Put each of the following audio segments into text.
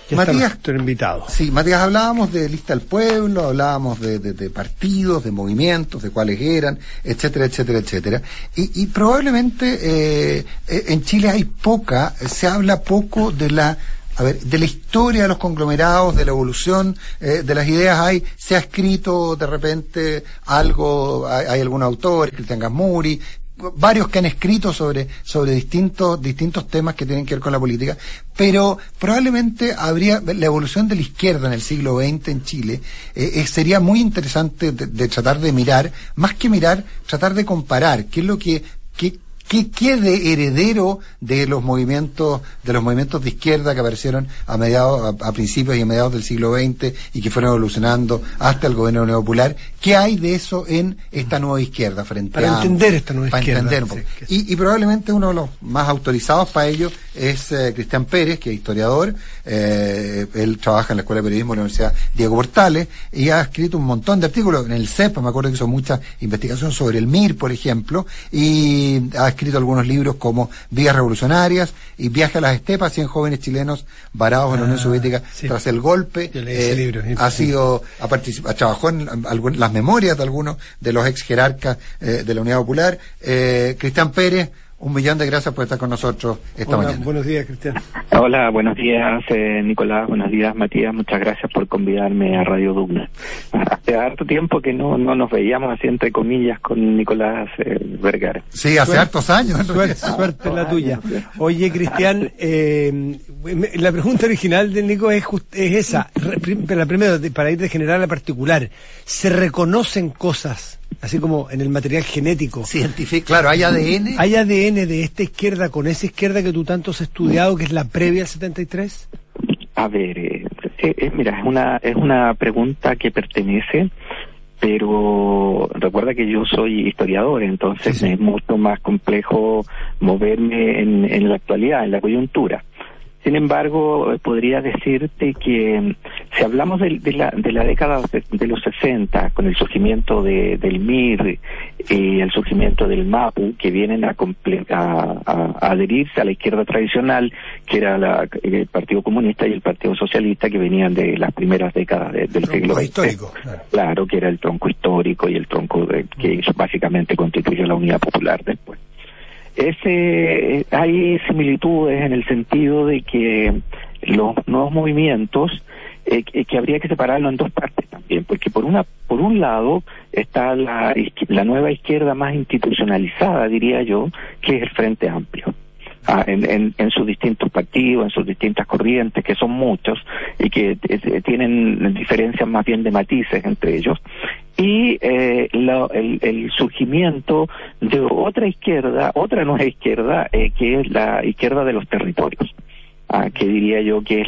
Matías, nuestro invitado. Sí, Matías, hablábamos de lista del pueblo, hablábamos de partidos, de movimientos, de cuáles eran, etcétera, etcétera, etcétera. Y probablemente en Chile se habla poco de la historia de los conglomerados, de la evolución de las ideas. Se ha escrito de repente algo, hay algún autor, Cristian Gasmuri, varios que han escrito sobre distintos temas que tienen que ver con la política, pero probablemente la evolución de la izquierda en el siglo XX en Chile sería muy interesante de tratar de mirar, más que mirar, tratar de comparar qué es lo que quede heredero de los movimientos de izquierda que aparecieron a principios y a mediados del siglo XX y que fueron evolucionando hasta el gobierno neopopular. ¿Qué hay de eso en esta nueva izquierda para entender esta nueva izquierda? Entender un poco. Y probablemente uno de los más autorizados para ello es Cristian Pérez, que es historiador. Él trabaja en la Escuela de Periodismo de la Universidad Diego Portales y ha escrito un montón de artículos en el CEP. Me acuerdo que hizo mucha investigación sobre el MIR, por ejemplo, y ha escrito algunos libros como Vías Revolucionarias y Viaje a las Estepas, 100 jóvenes chilenos varados en la Unión Soviética tras el golpe. Yo leí ese libro. Trabajó en las memorias de algunos de los ex jerarcas de la Unidad Popular. Cristian Pérez, 1.000.000 de gracias por estar con nosotros esta mañana. Buenos días, Cristian. Hola, buenos días, Nicolás, buenos días, Matías, muchas gracias por convidarme a Radio Duna. Hace harto tiempo que no nos veíamos así entre comillas con Nicolás Vergara. Sí, hace hartos años. Suerte la tuya. Oye, Cristian, la pregunta original de Nico es esa. La primera, para ir de general a particular, ¿se reconocen cosas? Así como en el material genético. Científico, claro, hay ADN. ¿Hay ADN de esta izquierda con esa izquierda que tú tanto has estudiado, que es la previa al 73? A ver, mira, es una pregunta que pertenece, pero recuerda que yo soy historiador, entonces sí. Es mucho más complejo moverme en la actualidad, en la coyuntura. Sin embargo, podría decirte que si hablamos de la década de los 60, con el surgimiento del MIR y el surgimiento del MAPU, que vienen a adherirse a la izquierda tradicional, que era el Partido Comunista y el Partido Socialista, que venían de las primeras décadas del siglo XX. Histórico, claro, que era el tronco histórico y el tronco que básicamente constituye la Unidad Popular después. Hay similitudes en el sentido de que los nuevos movimientos que habría que separarlo en dos partes también, porque por un lado está la nueva izquierda más institucionalizada, diría yo, que es el Frente Amplio. En sus distintos partidos, en sus distintas corrientes, que son muchos y que tienen diferencias más bien de matices entre ellos, y el surgimiento de otra nueva izquierda, que es la izquierda de los territorios, que diría yo que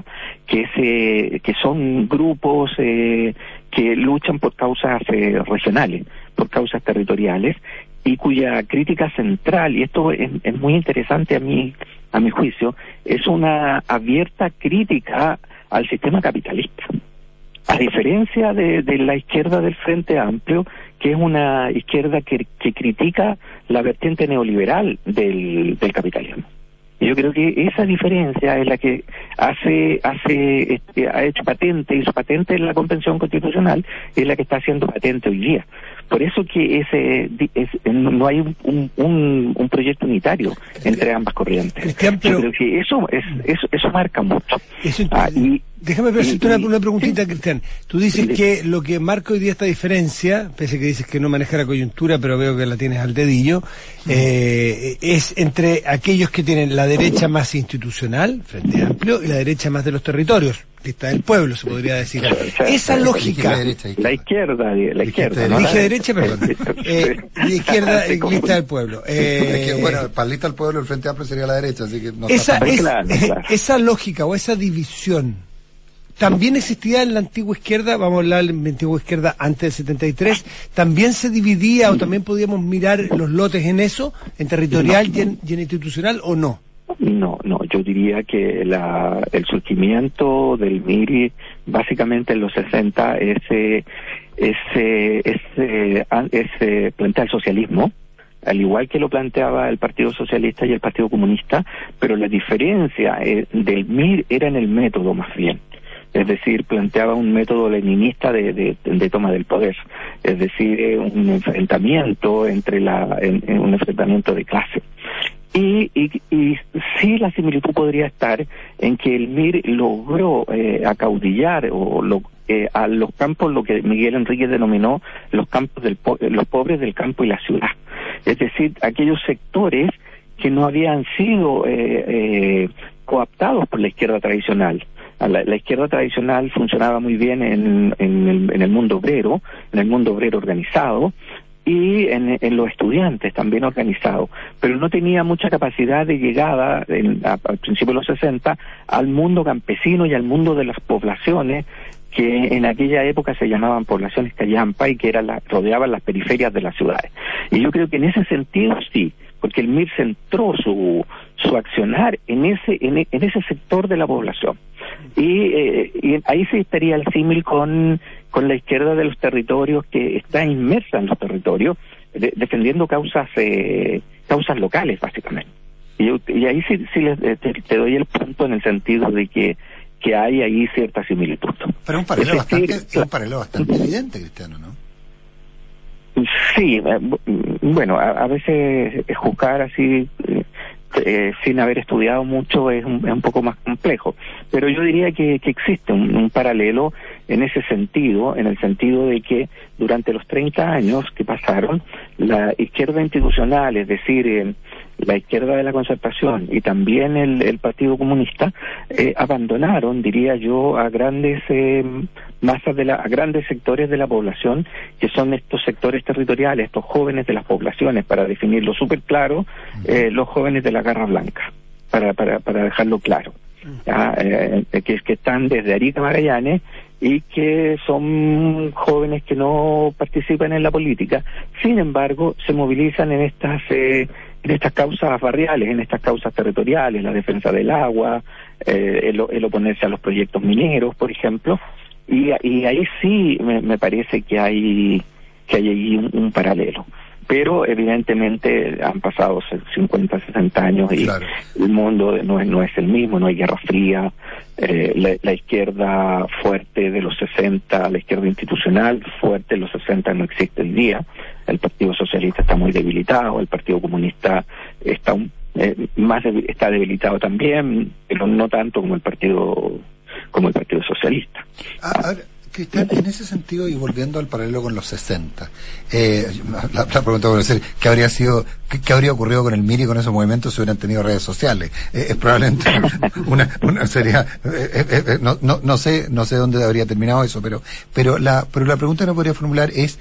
es que son grupos que luchan por causas regionales, por causas territoriales, y cuya crítica central, y esto es muy interesante a mi juicio, es una abierta crítica al sistema capitalista. A diferencia de la izquierda del Frente Amplio, que es una izquierda que critica la vertiente neoliberal del capitalismo. Yo creo que esa diferencia es la que ha hecho patente, hizo patente en la Convención Constitucional, es la que está haciendo patente hoy día. Por eso que no hay un proyecto unitario entre ambas corrientes. Cristian, pero yo creo que eso marca mucho. Déjame hacerte una preguntita, sí. Cristian. Tú dices que lo que marca hoy día esta diferencia, pese a que dices que no maneja la coyuntura, pero veo que la tienes al dedillo, es entre aquellos que tienen la derecha más institucional, Frente Amplio, y la derecha más de los territorios, lista del pueblo, se podría decir. Esa lógica. La izquierda. ¿no? Dije derecha, perdón. La izquierda, lista del pueblo. Bueno, para lista del pueblo el Frente Amplio sería la derecha, así que no claro. Esa lógica o esa división también existía en la antigua izquierda, vamos a hablar de la antigua izquierda antes del 73, también se dividía o también podíamos mirar los lotes en eso, en territorial y en institucional, ¿o no? No, yo diría que el surgimiento del MIRI básicamente en los 60 plantea el socialismo, al igual que lo planteaba el Partido Socialista y el Partido Comunista, pero la diferencia del MIR era en el método más bien. Es decir, planteaba un método leninista de toma del poder, es decir, un enfrentamiento un enfrentamiento de clase. Y sí, la similitud podría estar en que el MIR logró acaudillar a los campos, lo que Miguel Enríquez denominó los campos los pobres del campo y la ciudad. Es decir, aquellos sectores que no habían sido cooptados por la izquierda tradicional. La izquierda tradicional funcionaba muy bien en el mundo obrero organizado, y en los estudiantes también organizados, pero no tenía mucha capacidad de llegada al principio de los 60 al mundo campesino y al mundo de las poblaciones que en aquella época se llamaban poblaciones callampa y que rodeaban las periferias de las ciudades. Y yo creo que en ese sentido sí, porque el MIR centró su accionar en ese sector de la población. Y ahí sí estaría el símil con la izquierda de los territorios, que está inmersa en los territorios, defendiendo causas locales, básicamente. Y ahí sí te doy el punto en el sentido de que hay ahí cierta similitud. Pero un paralelo bastante evidente, Cristiano, ¿no? Sí, bueno, a veces juzgar así sin haber estudiado mucho es un poco más complejo, pero yo diría que existe un paralelo en ese sentido, en el sentido de que durante los 30 años que pasaron, la izquierda institucional, es decir, la izquierda de la Concertación y también el Partido Comunista abandonaron, diría yo, a grandes a grandes sectores de la población, que son estos sectores territoriales, estos jóvenes de las poblaciones, para definirlo súper claro, los jóvenes de la Garra Blanca, para dejarlo claro, que están desde Arica a Magallanes y que son jóvenes que no participan en la política, sin embargo se movilizan en estas causas barriales, en estas causas territoriales, la defensa del agua, el oponerse a los proyectos mineros, por ejemplo, y ahí sí me parece que hay ahí un paralelo. Pero evidentemente han pasado 50, 60 años y claro, el mundo no es el mismo, no hay Guerra Fría, la izquierda fuerte de los 60, la izquierda institucional fuerte de los 60 no existe hoy día, el Partido Socialista está muy debilitado, el Partido Comunista está debilitado también, pero no tanto como el Partido Socialista. Ahora, Cristian, en ese sentido, y volviendo al paralelo con los 60, la pregunta puede ser, ¿qué habría ocurrido con el MIR y con esos movimientos si hubieran tenido redes sociales? Es probablemente una sería, no sé dónde habría terminado eso, pero la pregunta que no podría formular es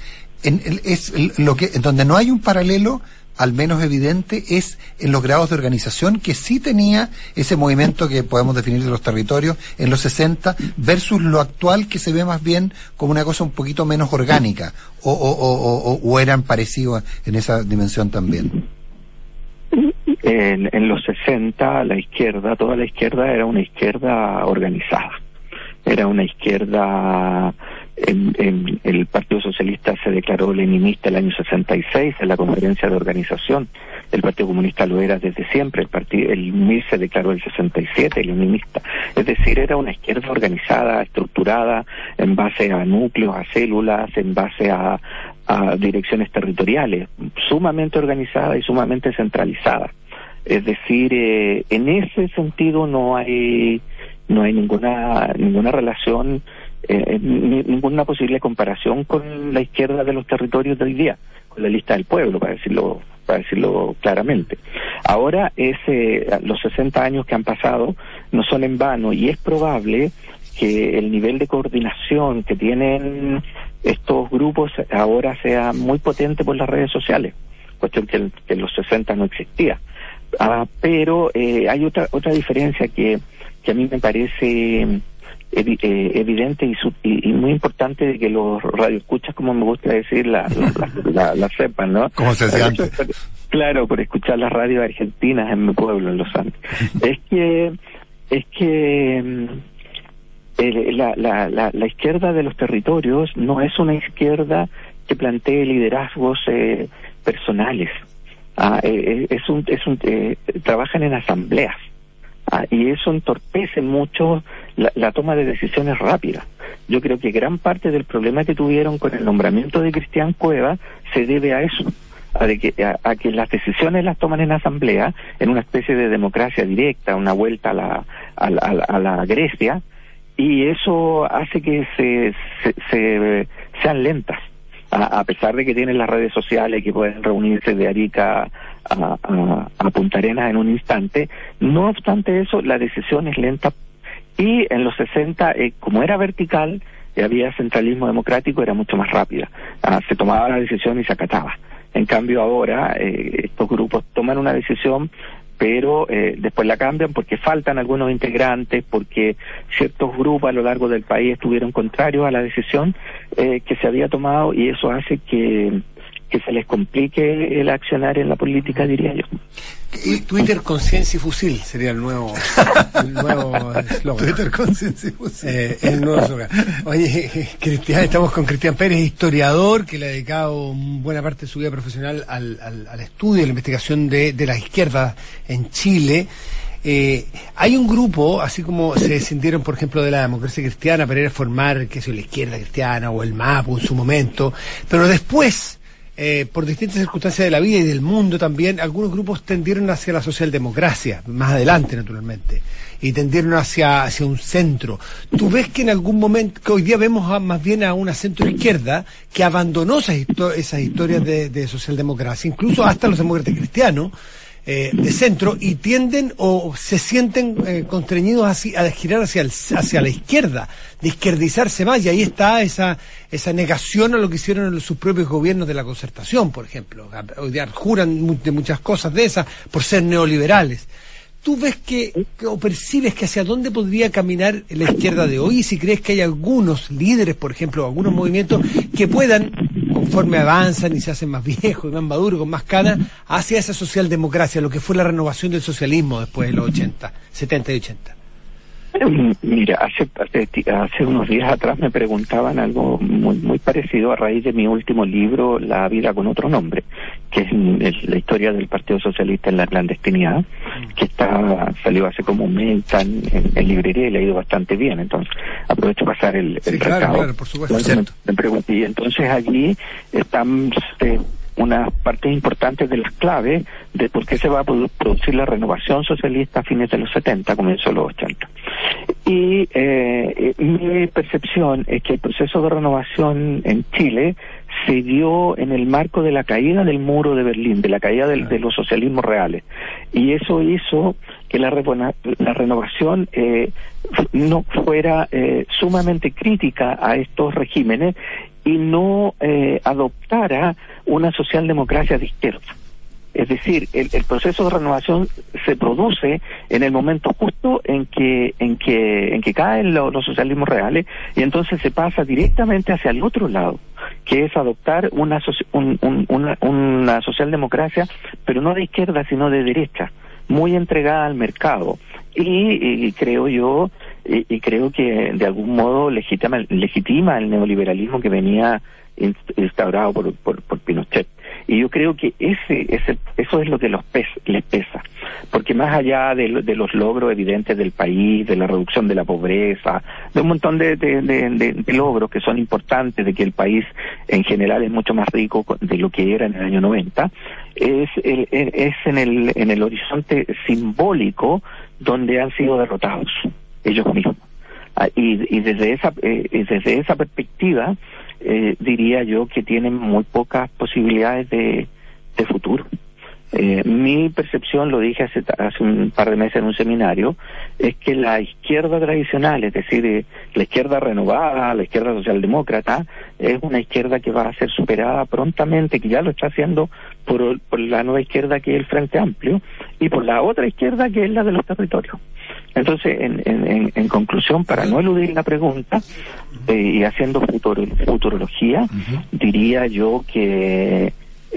en donde no hay un paralelo, al menos evidente, es en los grados de organización que sí tenía ese movimiento que podemos definir de los territorios en los 60 versus lo actual, que se ve más bien como una cosa un poquito menos orgánica, o eran parecidos en esa dimensión también. En los 60 toda la izquierda era una izquierda organizada, era una izquierda. El Partido Socialista se declaró leninista el año 66 en la conferencia de organización. El Partido Comunista lo era desde siempre. El MIR se declaró el 67 leninista. Es decir, era una izquierda organizada, estructurada en base a núcleos, a células, en base a direcciones territoriales, sumamente organizada y sumamente centralizada. Es decir, en ese sentido no hay ninguna relación, ninguna posible comparación con la izquierda de los territorios de hoy día, con la lista del pueblo, para decirlo claramente. Ahora los 60 años que han pasado no son en vano, y es probable que el nivel de coordinación que tienen estos grupos ahora sea muy potente por las redes sociales, cuestión que en los 60 no existía. Pero hay otra diferencia que a mí me parece evidente y muy importante, de que los radioescuchas, como me gusta decir, la sepan, ¿no? Como se decía antes. Claro, por escuchar las radios argentinas en mi pueblo, en Los Andes. Es que la izquierda de los territorios no es una izquierda que plantee liderazgos personales. Trabajan en asambleas. Y eso entorpece mucho la toma de decisiones rápidas. Yo creo que gran parte del problema que tuvieron con el nombramiento de Cristian Cueva se debe a eso, a que las decisiones las toman en asamblea, en una especie de democracia directa, una vuelta a la Grecia, y eso hace que sean lentas, a pesar de que tienen las redes sociales que pueden reunirse de Arica a Punta Arenas en un instante. No obstante eso, la decisión es lenta, y en los 60, como era vertical, había centralismo democrático, era mucho más rápida. Se tomaba la decisión y se acataba. En cambio ahora, estos grupos toman una decisión, pero después la cambian porque faltan algunos integrantes, porque ciertos grupos a lo largo del país estuvieron contrarios a la decisión que se había tomado, y eso hace que se les complique el accionar en la política, diría yo. Twitter, conciencia y fusil sería el nuevo eslogan. Twitter, conciencia y fusil. El nuevo eslogan. Oye, Cristian, estamos con Cristian Pérez, historiador, que le ha dedicado buena parte de su vida profesional al estudio, a la investigación de la izquierda en Chile. Hay un grupo, así como se descendieron, por ejemplo, de la democracia cristiana para ir a formar, qué sé yo, la izquierda cristiana o el MAPU en su momento, pero después, por distintas circunstancias de la vida y del mundo también, algunos grupos tendieron hacia la socialdemocracia, más adelante naturalmente, y tendieron hacia un centro. ¿Tú ves que en algún momento, que hoy día vemos más bien a una centro-izquierda que abandonó esas historias de socialdemocracia, incluso hasta los demócratas cristianos, de centro, y tienden o se sienten constreñidos a girar hacia la izquierda, de izquierdizarse más, y ahí está esa negación a lo que hicieron en sus propios gobiernos de la Concertación, por ejemplo? Hoy día juran de muchas cosas de esas por ser neoliberales. ¿Tú ves o percibes que hacia dónde podría caminar la izquierda de hoy? Y si crees que hay algunos líderes, por ejemplo, algunos movimientos que puedan, conforme avanzan y se hacen más viejos y más maduros, con más canas, hacia esa socialdemocracia, lo que fue la renovación del socialismo después de los 70 y 80. Mira, hace unos días atrás me preguntaban algo muy parecido a raíz de mi último libro, La vida con otro nombre, que es la historia del Partido Socialista en la clandestinidad, que salió hace como un mes, está en librería y le ha ido bastante bien. Entonces aprovecho pasar el recado. Claro, por supuesto. Me pregunté, y entonces allí están unas partes importantes de las claves de por qué se va a producir la renovación socialista a fines de los 70, comienzo de los 80. Y mi percepción es que el proceso de renovación en Chile se dio en el marco de la caída del muro de Berlín, de la caída de los socialismos reales. Y eso hizo que la renovación no fuera sumamente crítica a estos regímenes y no adoptara una socialdemocracia de izquierda. Es decir, el proceso de renovación se produce en el momento justo en que caen los socialismos reales, y entonces se pasa directamente hacia el otro lado, que es adoptar una socialdemocracia, pero no de izquierda, sino de derecha, muy entregada al mercado. Y creo yo, y creo que de algún modo legitima el neoliberalismo que venía instaurado por Pinochet. Y yo creo que eso es lo que les pesa, porque más allá de los logros evidentes del país, de la reducción de la pobreza, de un montón de logros que son importantes, de que el país en general es mucho más rico de lo que era en el año 90, es en el horizonte simbólico donde han sido derrotados ellos mismos. Y desde esa perspectiva, diría yo que tienen muy pocas posibilidades de futuro. Mi percepción, lo dije hace un par de meses en un seminario, es que la izquierda tradicional, es decir, la izquierda renovada, la izquierda socialdemócrata, es una izquierda que va a ser superada prontamente, que ya lo está haciendo por la nueva izquierda, que es el Frente Amplio, y por la otra izquierda, que es la de los territorios. Entonces, en conclusión, para no eludir la pregunta, y haciendo futurología, diría yo que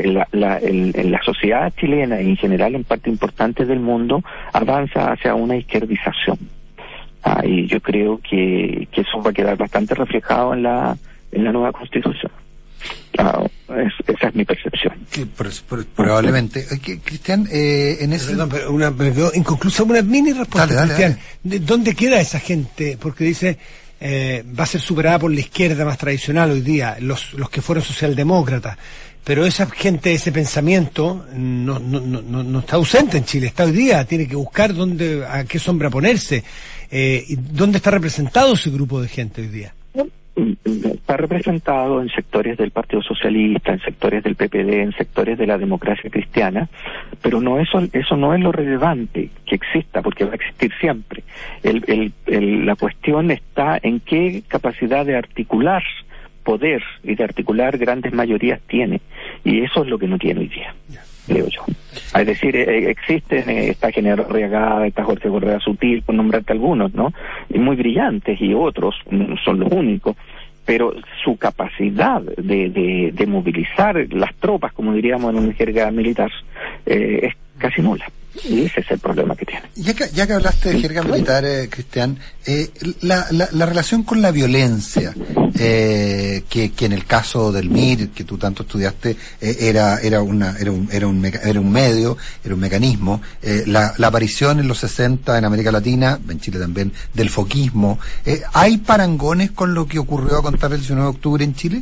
la sociedad chilena y en general en parte importante del mundo avanza hacia una izquierdización. Y yo creo que eso va a quedar bastante reflejado en la nueva Constitución. Esa es mi percepción. Sí, probablemente. Cristian, en ese... Perdón, pero inconclusa una mini respuesta, dale, Cristian. Dale. ¿Dónde queda esa gente? Porque dice, va a ser superada por la izquierda más tradicional hoy día, los que fueron socialdemócratas. Pero esa gente, ese pensamiento, no está ausente en Chile, está hoy día, tiene que buscar a qué sombra ponerse. ¿Dónde está representado ese grupo de gente hoy día? Está representado en sectores del Partido Socialista, en sectores del PPD, en sectores de la democracia cristiana, pero eso no es lo relevante que exista, porque va a existir siempre. La cuestión está en qué capacidad de articular poder y de articular grandes mayorías tiene, y eso es lo que no tiene hoy día, creo yo. Es decir, existen, está General Arriagada, está Jorge Correa Sutil, por nombrarte algunos, ¿no? Y muy brillantes, y otros no son los únicos, pero su capacidad de movilizar las tropas, como diríamos en una jerga militar, es casi nula. Y ese es el problema que tiene. Ya que hablaste de jerga militar, Cristian, la relación con la violencia, que en el caso del MIR, que tú tanto estudiaste, era un mecanismo, la aparición en los 60 en América Latina, en Chile también, del foquismo, ¿hay parangones con lo que ocurrió a contar el 19 de octubre en Chile?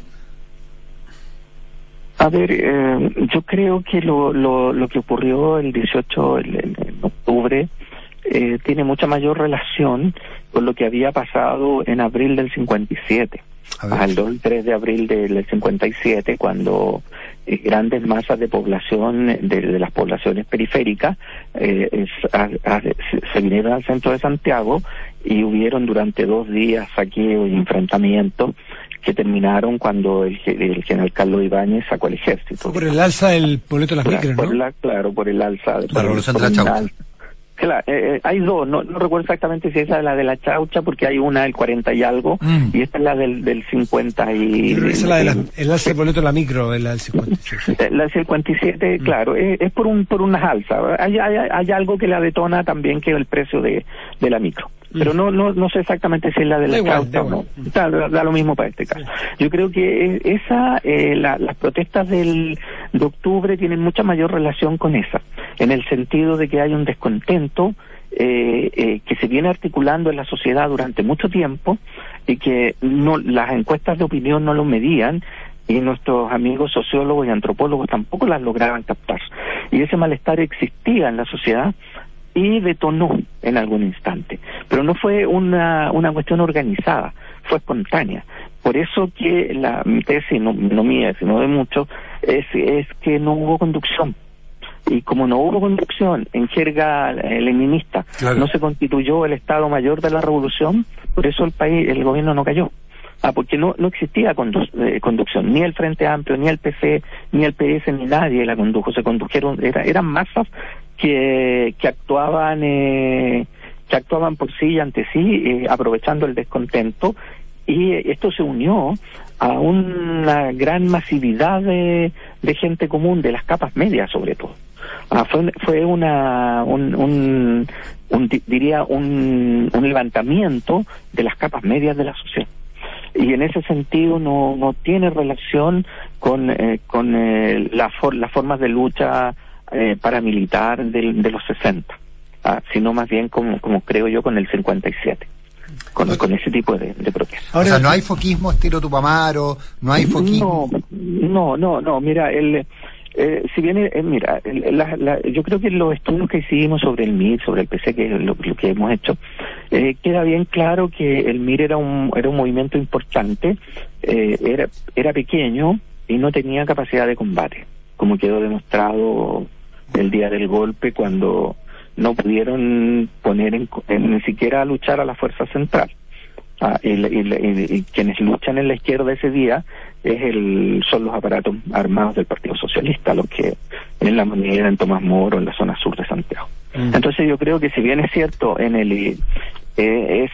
A ver, yo creo que lo que ocurrió el 18 en octubre tiene mucha mayor relación con lo que había pasado en abril del 57. Al 2 y 3 de abril del 57, cuando grandes masas de población de las poblaciones periféricas se vinieron al centro de Santiago y hubieron durante 2 días saqueos y enfrentamientos que terminaron cuando el general Carlos Ibáñez sacó el ejército. Fue por el alza del boleto de las micros, ¿no? Claro, por el alza. La revolución de la Chaucha. Claro, hay dos, no recuerdo exactamente si esa es la de la Chaucha, porque hay una del 40 y algo, y esta es la del 50 y... Pero esa es la el alza del boleto de la micro, la del 57. La del 57, claro, es por unas alzas. Hay algo que la detona también, que es el precio de la micro. Pero no sé exactamente si es la de la Chaucha o no. Da lo mismo para este caso. Yo creo que las protestas de octubre tienen mucha mayor relación con esa, en el sentido de que hay un descontento que se viene articulando en la sociedad durante mucho tiempo y que las encuestas de opinión no lo medían, y nuestros amigos sociólogos y antropólogos tampoco las lograban captar. Y ese malestar existía en la sociedad y detonó en algún instante, pero no fue una cuestión organizada, fue espontánea. Por eso que mi tesis, no mía, sino de muchos, es que no hubo conducción. Y como no hubo conducción en jerga leninista, claro, no se constituyó el Estado Mayor de la Revolución, por eso el gobierno no cayó. Porque no existía conducción, ni el Frente Amplio, ni el PC, ni el PS, ni nadie la condujo. Se condujeron, eran masas que actuaban por sí y ante sí, aprovechando el descontento, y esto se unió a una gran masividad de gente común, de las capas medias sobre todo. Fue un levantamiento de las capas medias de la sociedad. Y en ese sentido no tiene relación con las formas de lucha paramilitar de los 60, sino más bien como creo yo con el 57, con ese tipo de protestas. Ahora, o sea, no hay foquismo estilo Tupamaro, no hay foquismo. No, mira, si bien, yo creo que los estudios que hicimos sobre el MIR, sobre el PC, que es lo que hemos hecho, queda bien claro que el MIR era un movimiento importante, era pequeño y no tenía capacidad de combate, como quedó demostrado el día del golpe, cuando no pudieron poner ni siquiera a luchar a la fuerza central. Y quienes luchan en la izquierda ese día son los aparatos armados del Partido Socialista, los que en la Moneda, en Tomás Moro, en la zona sur de Santiago. Entonces yo creo que, si bien es cierto, es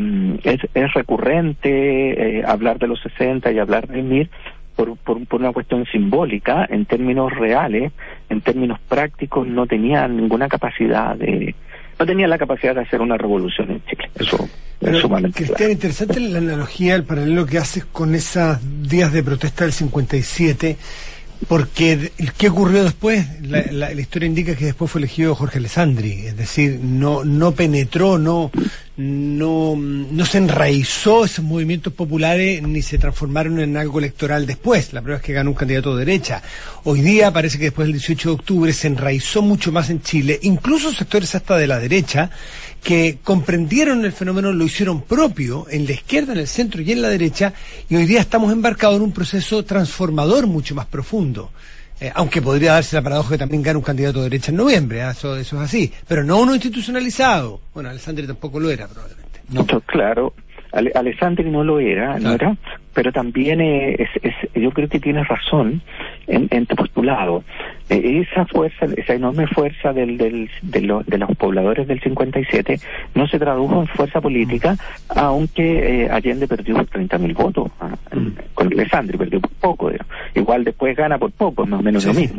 recurrente hablar de los 60 y hablar del MIR por una cuestión simbólica, en términos reales, en términos prácticos, no tenía ninguna capacidad de no tenían la capacidad de hacer una revolución en Chile. Eso es sumamente Cristian, claro. interesante la analogía, el paralelo que haces con esos días de protesta del 57, porque ¿qué ocurrió después? La historia indica que después fue elegido Jorge Alessandri, es decir, no penetró, no se enraizó esos movimientos populares ni se transformaron en algo electoral después. La prueba es que ganó un candidato de derecha. Hoy día parece que después del 18 de octubre se enraizó mucho más en Chile, incluso sectores hasta de la derecha que comprendieron el fenómeno, lo hicieron propio en la izquierda, en el centro y en la derecha, y hoy día estamos embarcados en un proceso transformador mucho más profundo. Aunque podría darse la paradoja que también gana un candidato de derecha en noviembre, eso es así, pero no uno institucionalizado. Bueno, Alessandri tampoco lo era, probablemente. No, claro, Alessandri no lo era, no era, pero también yo creo que tienes razón en tu postulado. Esa fuerza, esa enorme fuerza de los pobladores del 57 no se tradujo en fuerza política, aunque Allende perdió 30.000 votos con Alessandri, perdió por poco, igual después gana por poco, más o menos lo mismo.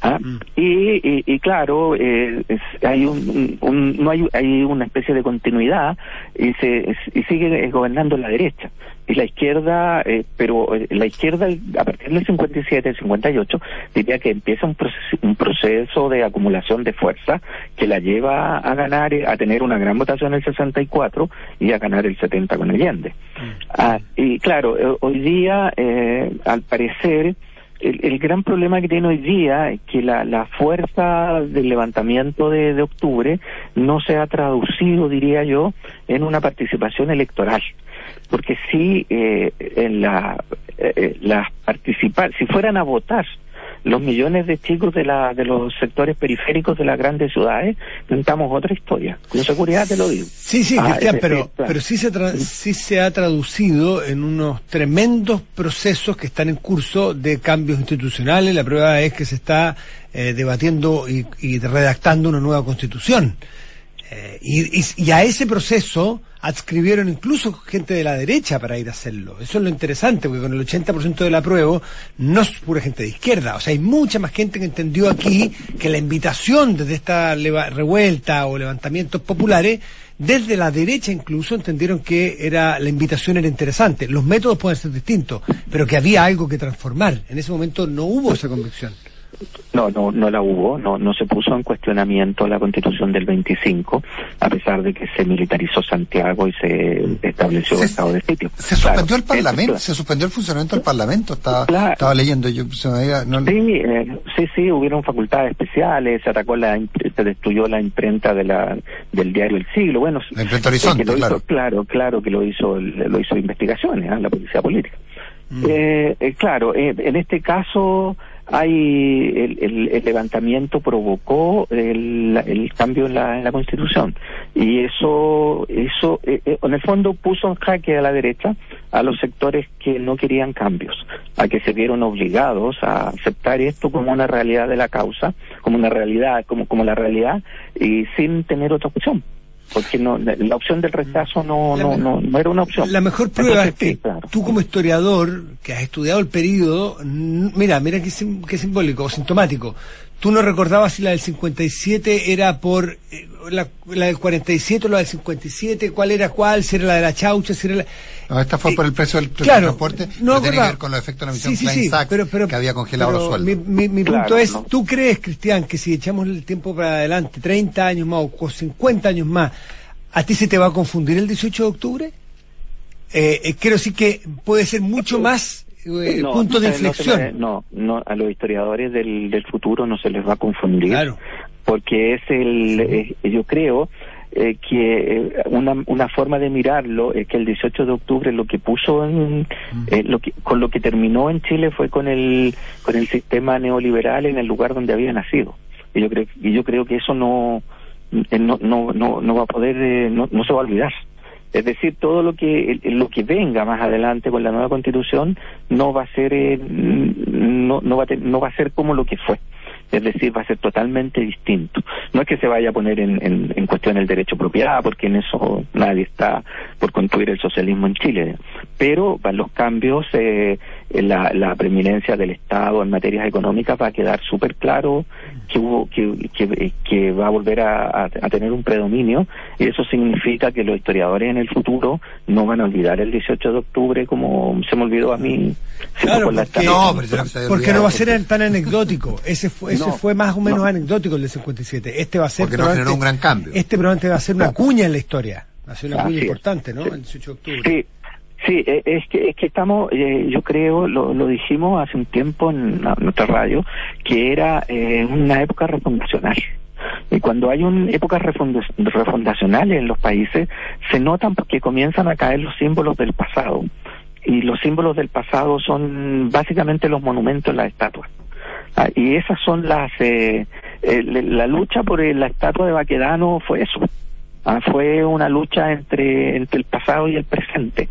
Y claro, hay una especie de continuidad y sigue gobernando la derecha y la izquierda, pero la izquierda a partir del 57, el 58 diría que empieza un proceso de acumulación de fuerza que la lleva a ganar, a tener una gran votación en el 64 y a ganar el 70 con Allende. Y claro, hoy día al parecer el gran problema que tiene hoy día es que la fuerza del levantamiento de octubre no se ha traducido, diría yo, en una participación electoral. Porque si si fueran a votar los millones de chicos de los sectores periféricos de las grandes ciudades, tentamos otra historia. Con seguridad te lo digo. Sí, Cristian, pero sí se ha traducido en unos tremendos procesos que están en curso de cambios institucionales. La prueba es que se está debatiendo y redactando una nueva constitución. Y a ese proceso adscribieron incluso gente de la derecha para ir a hacerlo. Eso es lo interesante, porque con el 80% del apruebo no es pura gente de izquierda. O sea, hay mucha más gente que entendió aquí que la invitación desde esta revuelta o levantamientos populares, desde la derecha incluso, entendieron que la invitación era interesante. Los métodos pueden ser distintos, pero que había algo que transformar. En ese momento no hubo esa convicción. No la hubo, no se puso en cuestionamiento la Constitución del 25, a pesar de que se militarizó Santiago y se estableció estado de sitio. Se suspendió el Parlamento, se suspendió el funcionamiento del Parlamento, estaba leyendo yo. Sí, hubieron facultades especiales, se atacó se destruyó la imprenta del diario El Siglo, bueno, la imprenta Horizonte, claro que lo hizo investigaciones, la policía política. Claro, en este caso el levantamiento provocó el cambio en la Constitución, y eso en el fondo puso en jaque a la derecha, a los sectores que no querían cambios, a que se vieron obligados a aceptar esto como una realidad de la causa, como una realidad, como la realidad, y sin tener otra opción. Porque la opción del rechazo no era una opción. La mejor prueba es que tú, como historiador que has estudiado el período, mira qué simbólico o sintomático, tú no recordabas si la del 57 era por la del 47 o la del 57, cuál era cuál, si era la de la chaucha, si era la... No, esta fue por el precio del transporte, no tiene que ver con los efectos de la misión Klein-Sachs, que había congelado los sueldos. Mi punto es, ¿tú crees, Cristian, que si echamos el tiempo para adelante, 30 años más o 50 años más, a ti se te va a confundir el 18 de octubre? Quiero decir que puede ser mucho más punto de inflexión. No, a los historiadores del futuro no se les va a confundir, claro, porque yo creo que una forma de mirarlo es que el 18 de octubre lo que puso con lo que terminó en Chile fue con el sistema neoliberal en el lugar donde había nacido, y yo creo que eso no va a poder, no se va a olvidar. Es decir, todo lo que venga más adelante con la nueva Constitución no va a ser no va a ser como lo que fue. Es decir, va a ser totalmente distinto. No es que se vaya a poner en cuestión el derecho a propiedad, porque en eso nadie está por construir el socialismo en Chile. Pero los cambios, la preeminencia del Estado en materias económicas va a quedar súper claro que va a volver a tener un predominio, y eso significa que los historiadores en el futuro no van a olvidar el 18 de octubre como se me olvidó a mí. Claro, porque no va a ser tan anecdótico. Ese fue más o menos anecdótico el de 57. Este va a ser porque no generó un gran cambio. Este probablemente va a ser una cuña en la historia. Va a ser una cuña importante, ¿no? El 18 de octubre. Sí, es que estamos, yo creo, lo dijimos hace un tiempo en nuestra radio, que era una época refundacional. Y cuando hay épocas refundacionales en los países, se notan porque comienzan a caer los símbolos del pasado. Y los símbolos del pasado son básicamente los monumentos, las estatuas. Y esas son la lucha por la estatua de Baquedano fue eso. Fue una lucha entre el pasado y el presente.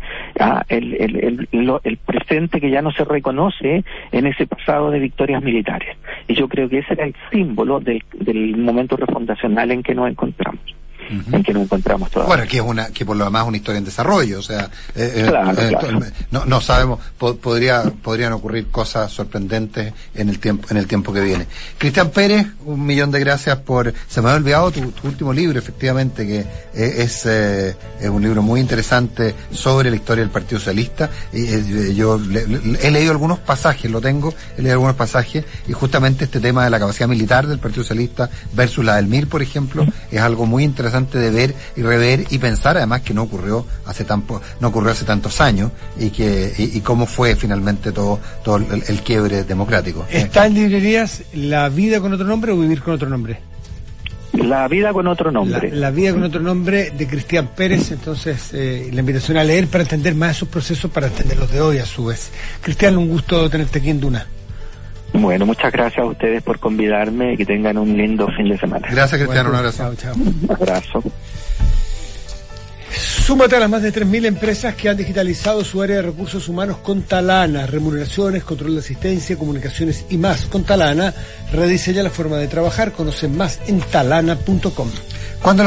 El presente que ya no se reconoce en ese pasado de victorias militares. Y yo creo que ese era el símbolo del momento refundacional en que nos encontramos. En que nos encontramos todavía. Bueno, que por lo demás es una historia en desarrollo, o sea, claro. No sabemos, podrían ocurrir cosas sorprendentes en el tiempo que viene. Cristian Pérez, 1.000.000 de gracias se me había olvidado tu último libro, efectivamente, que es un libro muy interesante sobre la historia del Partido Socialista. Yo he leído algunos pasajes, y justamente este tema de la capacidad militar del Partido Socialista versus la del MIR, por ejemplo, es algo muy interesante de ver y rever y pensar, además, que no ocurrió hace tantos años, y cómo fue finalmente todo el quiebre democrático. ¿Está en librerías La vida con otro nombre o Vivir con otro nombre? La vida con otro nombre. La vida con otro nombre, de Cristian Pérez. Entonces, la invitación a leer para entender más esos procesos, para entender los de hoy a su vez. Cristian, un gusto tenerte aquí en Duna. Bueno, muchas gracias a ustedes por convidarme y que tengan un lindo fin de semana. Gracias, Cristiano, un abrazo. Chao. Un abrazo. Súmate a las más de 3.000 empresas que han digitalizado su área de recursos humanos con Talana, remuneraciones, control de asistencia, comunicaciones y más. Con Talana, rediseña la forma de trabajar. Conoce más en talana.com.